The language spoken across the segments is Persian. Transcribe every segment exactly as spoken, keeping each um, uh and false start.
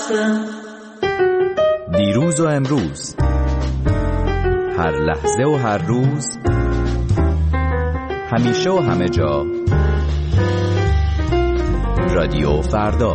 هستم. دیروز و امروز، هر لحظه و هر روز، همیشه و همه جا، رادیو فردا.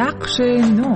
نقش نو.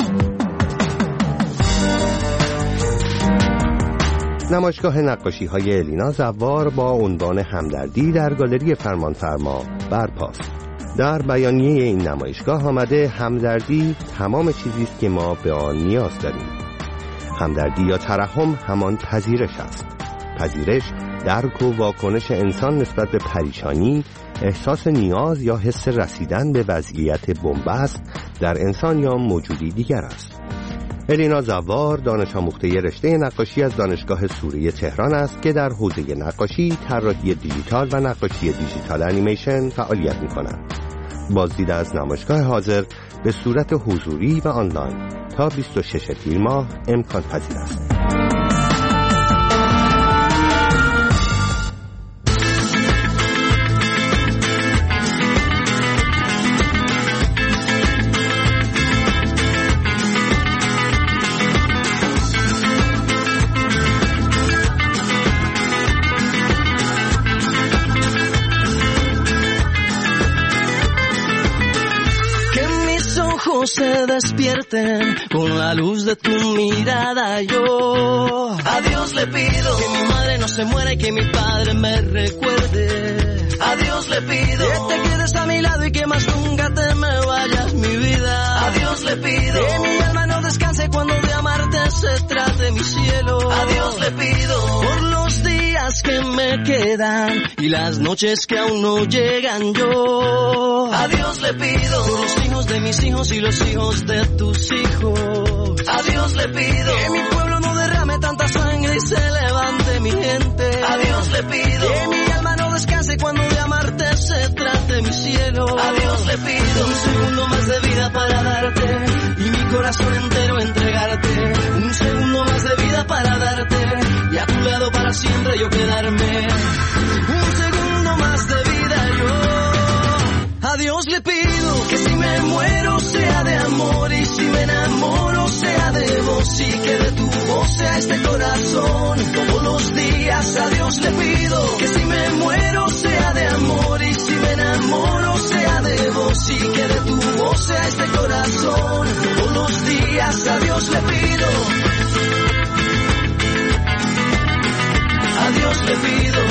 نمایشگاه نقاشی‌های الینا زوار با عنوان همدردی در گالری فرمانفرما برپاست. در بیانیه این نمایشگاه آمده همدردی تمام چیزی است که ما به آن نیاز داریم. همدردی یا ترحم همان پذیرش است. پذیرش درک و واکنش انسان نسبت به پریشانی، احساس نیاز یا حس رسیدن به وضعیت بنبست در انسان یا موجودی دیگر است. الینا زوار دانش آموخته رشته نقاشی از دانشگاه سوری تهران است که در حوزه نقاشی، طراحی دیجیتال و نقاشی دیجیتال انیمیشن فعالیت می‌کند. بازدید از نمایشگاه حاضر به صورت حضوری و آنلاین تا بیست و شش تیر ماه امکان پذیر است. Se despierten con la luz de tu mirada. Yo a Dios le pido que mi madre no se muera y que mi padre me recuerde. A Dios le pido que te quedes a mi lado y que más nunca te me vayas, mi vida. A Dios le pido que mi alma no descanse cuando de amarte se trate, mi cielo. A Dios le pido por los días que me quedan y las noches que aún no llegan. Yo a Dios le pido por los hijos de mis hijos y los hijos de tus hijos. A Dios le pido que mi pueblo no derrame tanta sangre y se levante mi gente. A Dios le pido que mi alma no descanse cuando de amarte se trate, mi cielo. A Dios le pido un segundo más de vida para darte y mi corazón entero entregarte. Un segundo más de vida para darte y a tu lado para siempre yo quedarme. Un segundo más de vida yo. A Dios le pido que si me muero sea de amor y si me enamoro sea de vos y que de tu voz sea este corazón todos los días. A Dios le pido que si me muero sea de amor y si me enamoro sea de vos y que de tu voz sea este corazón todos los días. A Dios le pido. A Dios le pido.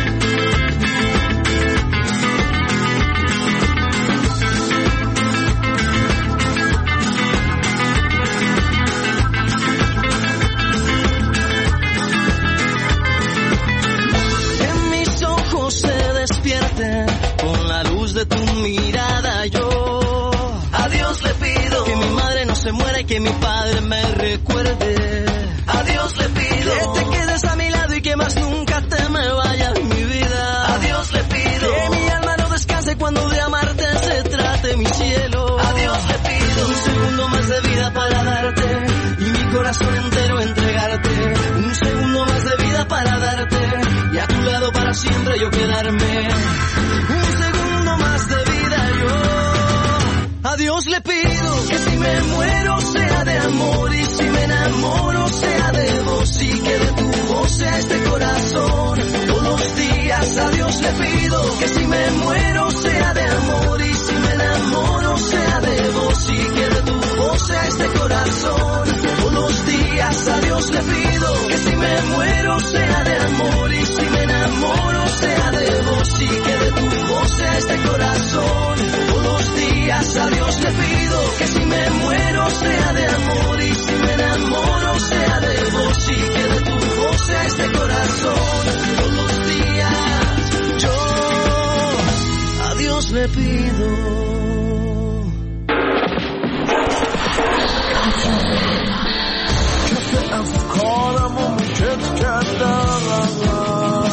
Con la luz de tu mirada yo a Dios le pido que mi madre no se muera y que mi padre me recuerde. A Dios le pido que te quedes a mi lado y que más nunca te me vayas, mi vida. A Dios le pido que mi alma no descanse cuando de amarte se trate, mi cielo. A Dios le pido un segundo más de vida para darte y mi corazón entero entregarte. Un segundo más de vida para darte y a tu lado para siempre yo quedarme. Un segundo más de vida yo. A Dios le pido que si me muero sea de amor y si me enamoro sea de vos y que de tu voz sea este corazón todos los días. A Dios le pido que si me muero sea de amor y si me enamoro sea de vos y que de tu voz sea este corazón todos los días. A Dios le pido que si me muero sea de amor y si me enamoro sea de vos y que de tu voz sea este corazón todos los días. A Dios le pido que si me muero sea de amor y si me enamoro sea de vos y que de tu voz sea este corazón todos los días. Yo a Dios le pido. افکارمو میکت کردم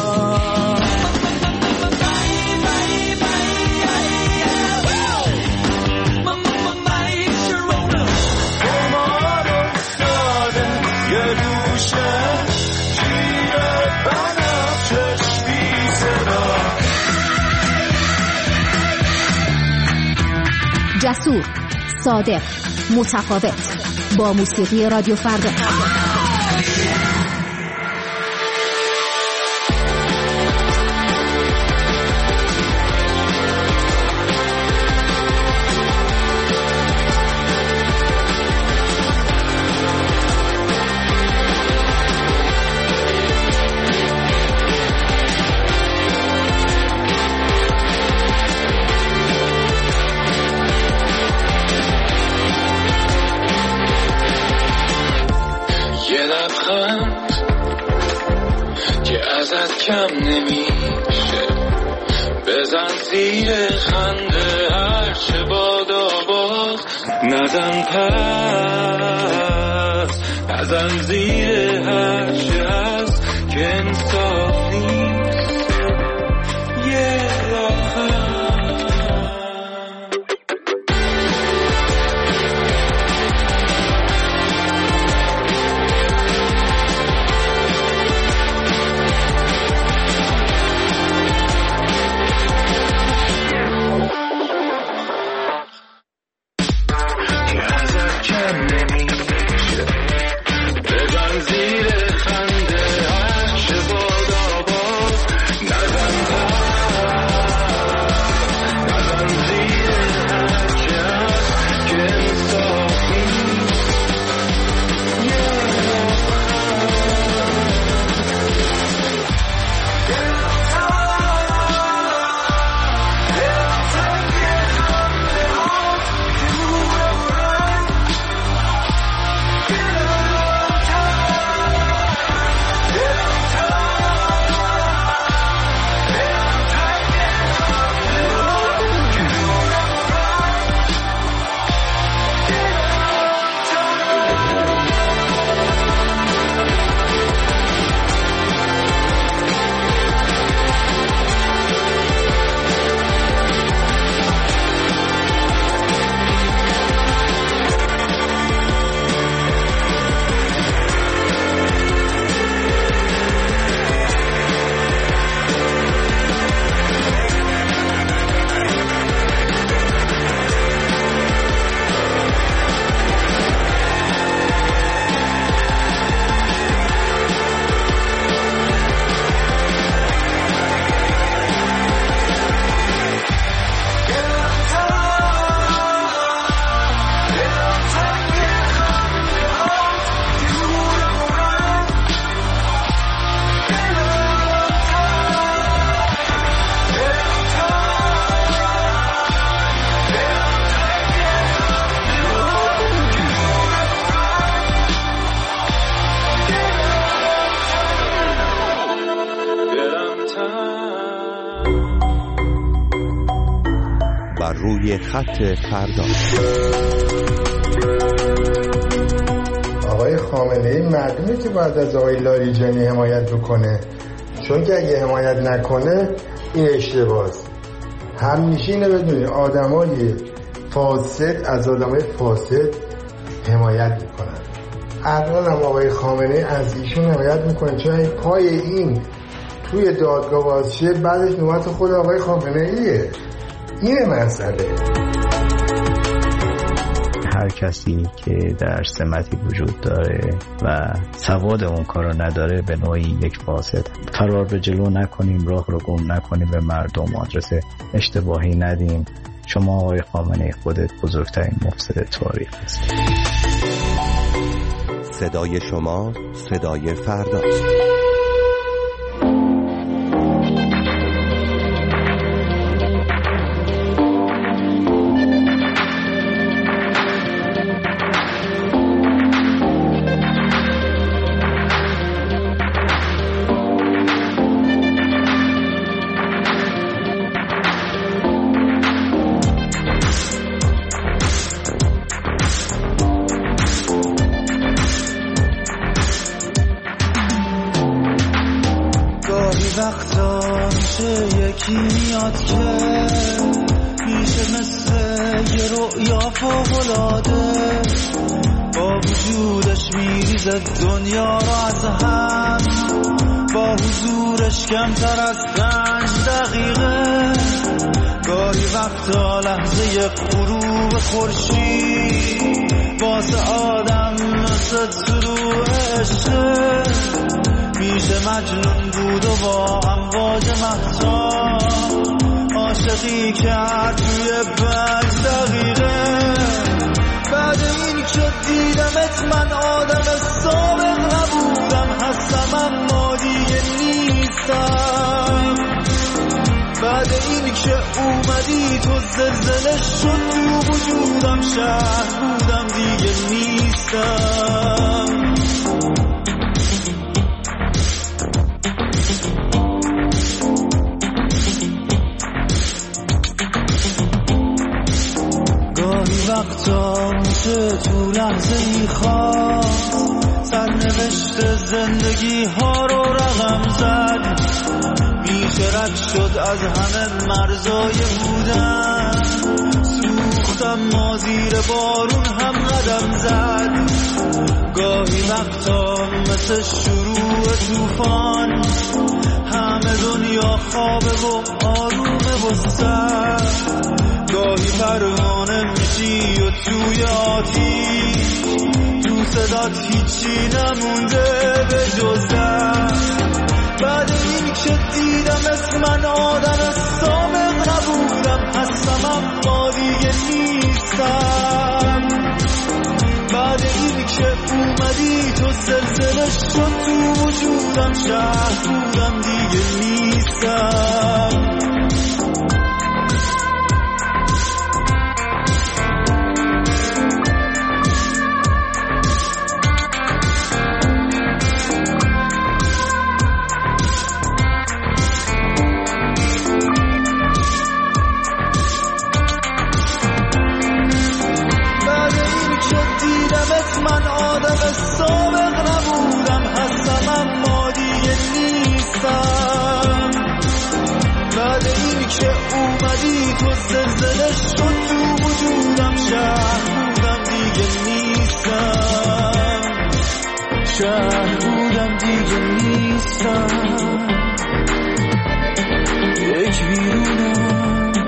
جسور، صادق، متفاوت با موسیقی رادیو فردا. کم نمیشه، بزن زیر خنده هرچه بادا باز، نزن پس، نزن زیر هرچه هست که انصاف نیست یه لبخند. روی خط فردا. آقای خامنه‌ای معلومه که باید از آقای لاریجانی حمایت بکنه، چون که اگه حمایت نکنه این اشتباهه. همیشه اینو بدونی آدمای فاسد از آدمای فاسد حمایت میکنن. الان هم آقای خامنه‌ای از ایشون حمایت میکنه، چون پای این توی دادگاه واسه بعدش نوبت خود آقای خامنه‌ایه. اینه مسئله. هر کسی که در سمتی وجود داره و سواد اون کارو نداره به نوعی یک فاسد. فرار به جلو نکنیم، راه رو گم نکنیم، به مردم آدرس اشتباهی ندیم. شما آقای خامنه‌ای خودت بزرگترین مفسد تاریخ هست. صدای شما صدای فردا. وقتا میشه یکی میاد که میشه مثل یه رؤیا فوق‌العاده، با وجودش میریزه دنیا رو از هم، با حضورش کمتر از پنج دقیقه. گاهی وقتا لحظه غروب خورشید واسه آدم مثل طلوع عشقه، میشه مجنون بود و با امواج مهتاب عاشقی کرد توی پنج دقیقه. بعد این که دیدمت من آدم سابق نبودم، هستم اما دیگه نیستم. بعد این که اومدی تو زلزله شد تو وجودم، شهر بودم دیگه نیستم. وقتا میشه تو لحظه ای خواست سرنوشت زندگی ها رو رقم زد میشه رد شد از همه مرزای بودن سوختم ما زیر بارون هم قدم زد گاهی وقتا مثل شروع توفان همه دنیا خوابه و آرومه و سر گاهی پروانه میشی و توی آتیش تو صدات هیچی نمونده به جز درد بعد این که دیدمت من آدم سابق نبودم هستم اما دیگه نیستم بعد این که اومدی تو زلزله شد تو وجودم شهر بودم دیگه نیستم من آدم سابق نبودم هستم اما دیگه نیستم بعد این که اومدی تو زلزله شد تو وجودم شهر بودم دیگه نیستم شهر بودم دیگه نیستم یک بیرونم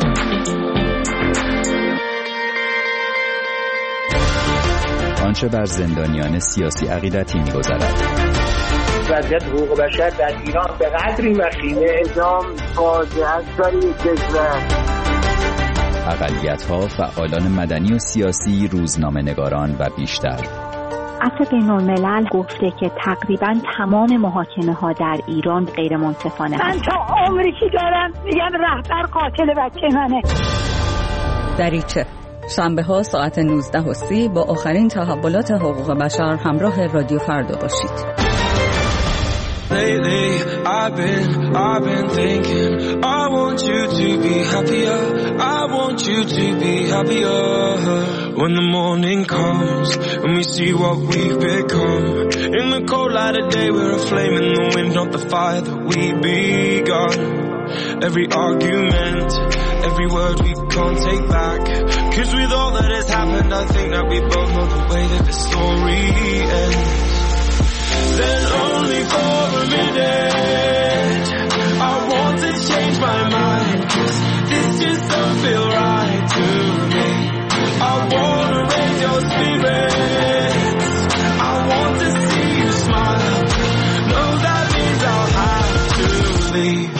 آنچه بر زندانیان سیاسی عقیدتی می‌گذرد. وضعیت حقوق بشر در ایران به قدری وخیمه اعدام فاجعه است برای کشور. اقلیت‌ها، فعالان مدنی و سیاسی، روزنامه‌نگاران و بیشتر. عفو بین‌الملل گفته که تقریباً تمام محاکمه‌ها در ایران غیر منصفانه است. من تا عمری که دارم میگم رهبر قاتل بچه منه. دریچه شنبه ها ساعت نوزده و سی با آخرین تحولات حقوق بشر همراه رادیو فردا باشید. Lately, I've been, I've been thinking I want you to be happier I want you to be happier When the morning comes and we see what we've become In the cold light of day we're a flame in the wind Not the fire that we begun Every argument, every word we can't take back Cause with all that has happened I think that we both know the way that the story ends Then only for a minute I want to change my mind Cause this just don't feel right to me I want to raise your spirits I want to see you smile No, that means I'll have to leave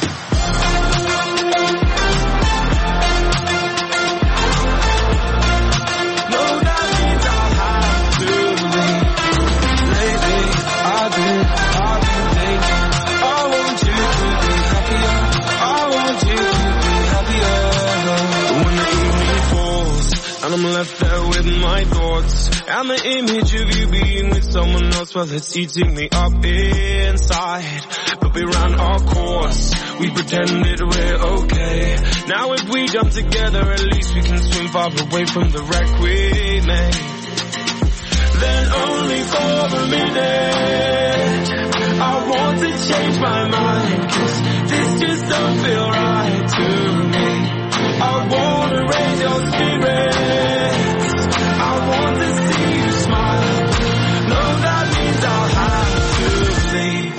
And I'm left there with my thoughts And the image of you being with someone else Well, it's eating me up inside But we ran our course We pretended we're okay Now if we jump together At least we can swim far away from the wreck we made Then only for a minute I want to change my mind Cause this just don't feel right to me I wanna raise your spirits I want to see you smile No, that means I'll have to leave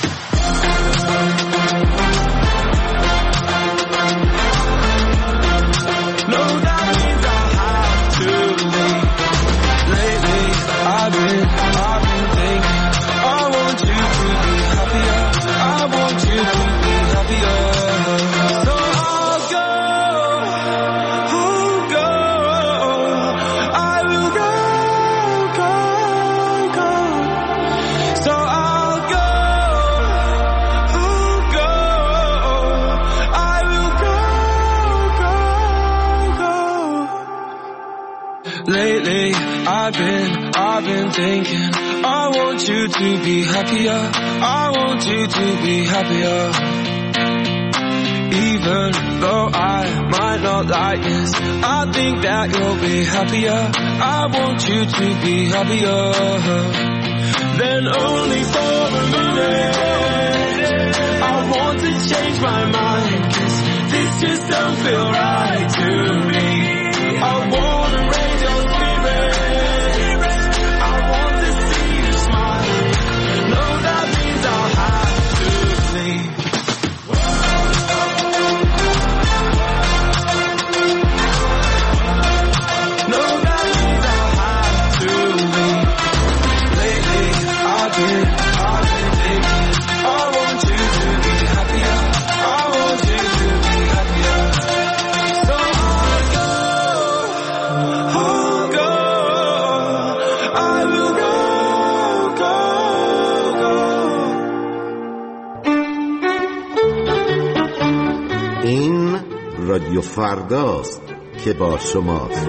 No, that means I'll have to leave Lately, I've been, I've been thinking I want you to be happier I want you to be happier So I'll go Lately, I've been, I've been thinking I want you to be happier I want you to be happier Even though I might not like this, I think that you'll be happier. I want you to be happier. Then only for a minute I want to change my mind, 'cause this just don't feel right to me. I wanna raise your spirits, I want to see you smile. No, that means I'll have to leave. No, that means I'll have to leave. Lately, I've been, I've been thinking, I want you to be happier. I want you to be happier. So I'll go, I'll go, I will go, go, go. این رادیو فرداست که با شماست.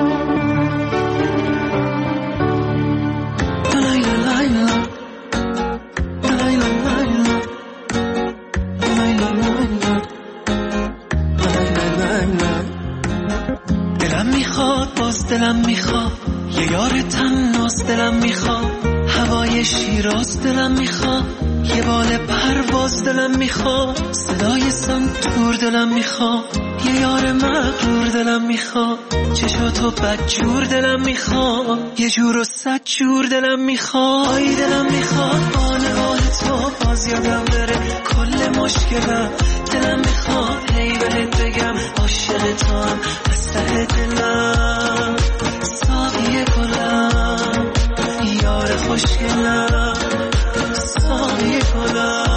دلم میخواد، باز دلم میخواد یه یار تناس، دلم میخواد هوای شیراز، دلم میخواد یه بال پرواز، دلم میخواد صدای سنتور، دلم میخواد یه یار مغرور، دلم میخواد چشاتو بدجور، دلم میخواد یه جور و صد جور، دلم میخواد آی دلم میخواد با نگاه تو باز یادم بره کل مشکلم، دلم میخواد هی بهت بگم عاشق تو هم از ته دلم، ساقی گلم یار خوشگلم، ساقی گلم.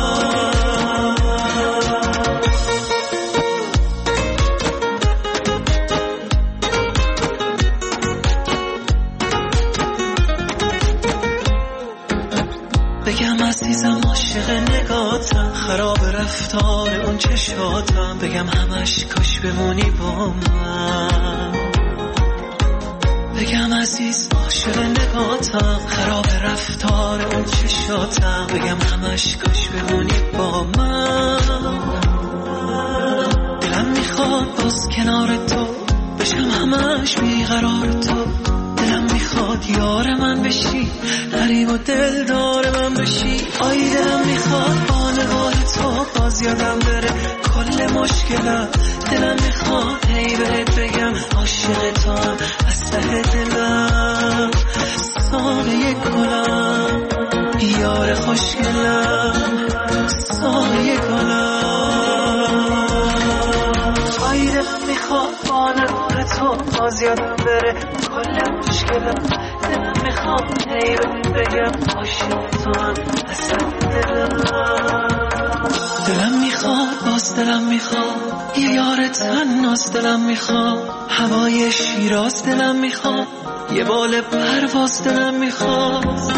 بگم عزیزم عاشق نگاتم، خراب رفتار اون چشاتم، بگم همش کاش بمونی با من، بگم عزیز عاشق نگاتم، خراب رفتار اون چشاتم، بگم همش کاش بمونی با من. دلم میخواد باز کنار تو بشم همش بیقرار تو، دلم میخواد یار من بشی، غریب و دلدار من بشی، آی دلم میخواد با نگاه تو باز یادم بره کل مشکلم، دلم میخواد هی بهت بگم عاشق تو هم از ته دلم، ساقی گلم یار خوشگلم، ساقی گلم. آی دلم میخواد با نگاه تو باز یادم بره کل مشکلم، دلم میخواد هی بهت بگم عاشق تو هم از ته دلم، دلم میخواد باز دلم میخواد یه یار تناس، دلم میخواد هوای شیراز، دلم میخواد یه بال پرواز، دلم میخواد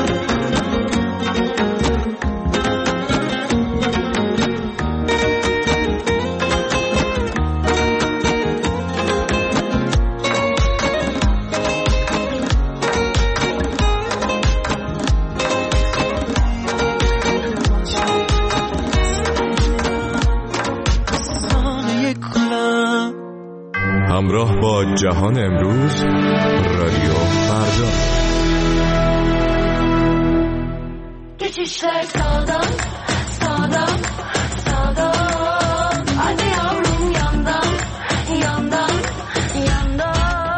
همراه با جهان امروز، رادیو فردا. Geçişler sağdan, sağdan, sağdan. Hadi yavrum yandan, yandan, yandan.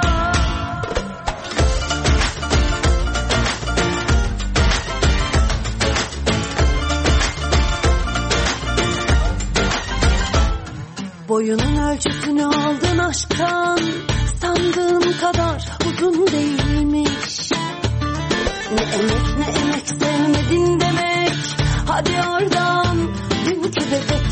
Boyunun ölçüsünü aldın aşktan, sandığım kadar uzun değilmiş. Ne emek ne emek sevmedin demek, hadi oradan dünkü bebek.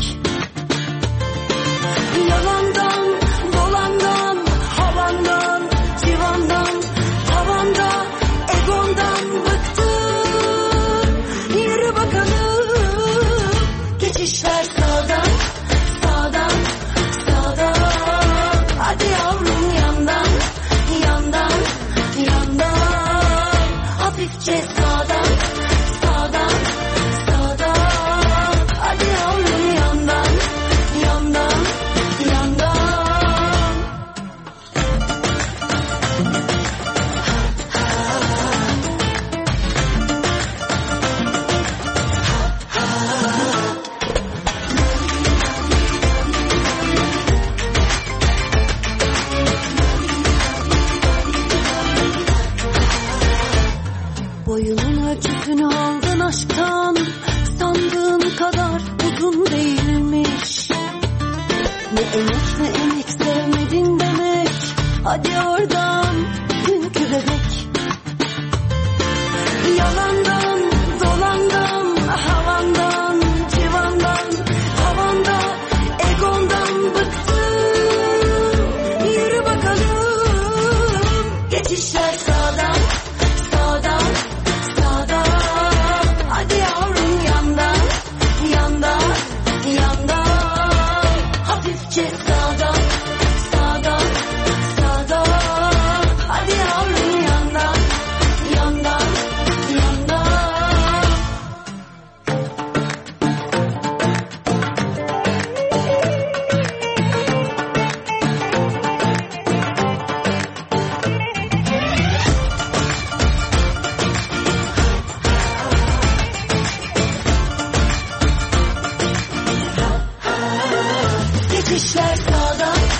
Yalandan, dolandan, havandan, civandan, tavanda, egondan bıktım. Yürü bakalım, geçişler sağdan, sağdan, sağdan. Hadi yavrum yandan, yandan, yandan. Hafifçe sağdan, sağdan, sağdan. Hadi yavrum yandan. işte emek sevmedin demek. Hadi oradan dünkü bebek. Yalandan dolandan havandan civandan havanda egondan bıktım. Yürü bakalım. Geçişler sağdan sağdan sağdan. Hadi yavrum yandan yandan yandan. Hafifçe sağdan sağdan sağdan. Hadi yavrum yandan yandan yandan. Geçişler sağdan